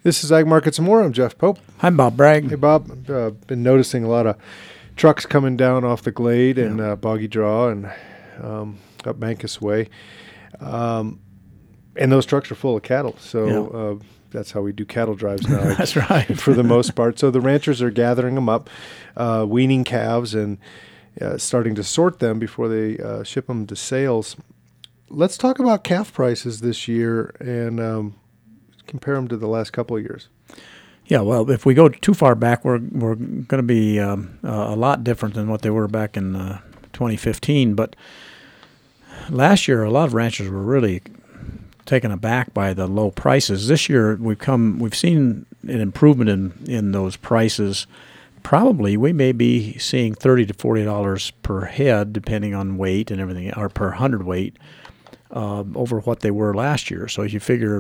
This is Ag Markets and More. I'm Jeff Pope. I'm Bob Bragg. Hey, Bob. Been noticing a lot of trucks coming down off the Glade and Boggy Draw and up Mancus Way. And those trucks are full of cattle. So that's how we do cattle drives now. That's right. For the most part. So the ranchers are gathering them up, weaning calves and starting to sort them before they ship them to sales. Let's talk about calf prices this year and compare them to the last couple of years. Yeah, well, if we go too far back, we're going to be a lot different than what they were back in 2015. But last year, a lot of ranchers were really taken aback by the low prices. This year, we've seen an improvement in those prices. Probably we may be seeing $30 to $40 per head, depending on weight and everything, or per hundredweight, over what they were last year. So if you figure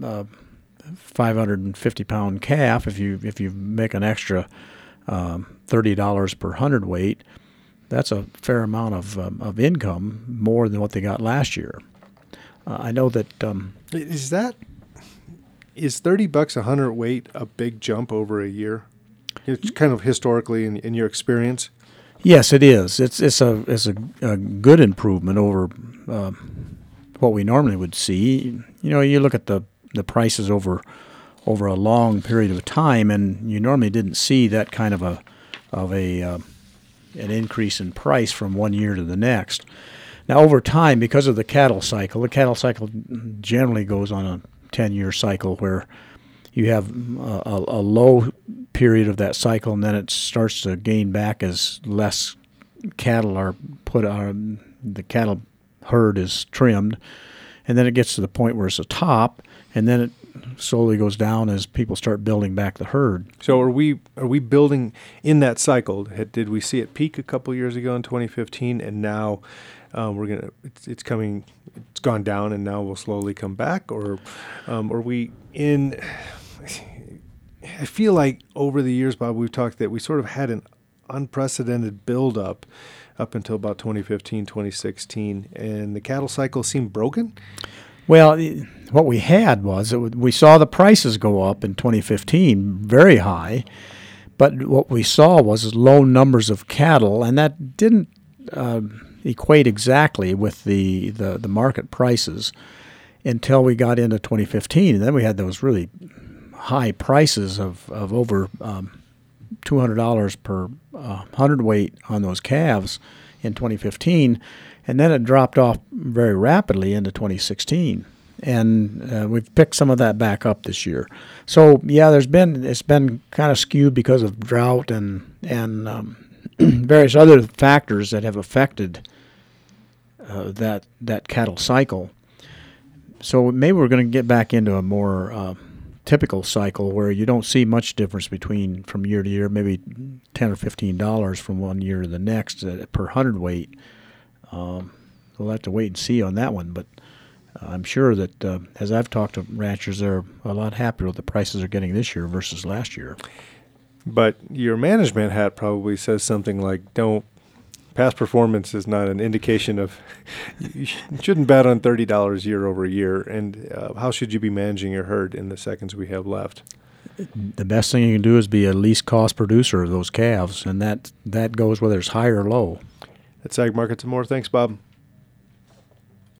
550-pound calf, if you make an extra $30 per hundredweight, that's a fair amount of income, more than what they got last year. I know that is $30 a hundredweight a big jump over a year? It's kind of historically in your experience. Yes, it is. It's a good improvement over what we normally would see. You know, you look at the prices over a long period of time, and you normally didn't see that kind of an increase in price from one year to the next. Now, over time, because of the cattle cycle generally goes on a 10-year cycle where you have a low period of that cycle, and then it starts to gain back as less cattle are put on, the cattle herd is trimmed, and then it gets to the point where it's a top, and then it slowly goes down as people start building back the herd. So are we building in that cycle? Did we see it peak a couple years ago in 2015, and now it's gone down, and now we'll slowly come back, or are we in? I feel like over the years, Bob, we've talked that we sort of had an unprecedented buildup up until about 2015, 2016, and the cattle cycle seemed broken. Well, what we had was we saw the prices go up in 2015 very high, but what we saw was low numbers of cattle, and that didn't equate exactly with the market prices until we got into 2015, and then we had those really high prices of over $200 per hundredweight on those calves in 2015, and then it dropped off very rapidly into 2016, and we've picked some of that back up this year. So yeah, it's been kind of skewed because of drought and various other factors that have affected that cattle cycle. So maybe we're going to get back into a more typical cycle where you don't see much difference from year to year, maybe $10 or $15 from one year to the next per hundredweight. We'll have to wait and see on that one, but I'm sure that as I've talked to ranchers, they're a lot happier with the prices they're getting this year versus last year. But your management hat probably says something like, past performance is not an indication of, you shouldn't bet on $30 year over year. And how should you be managing your herd in the seconds we have left? The best thing you can do is be a least cost producer of those calves, and that goes whether it's high or low. That's Ag Markets and More. Thanks, Bob.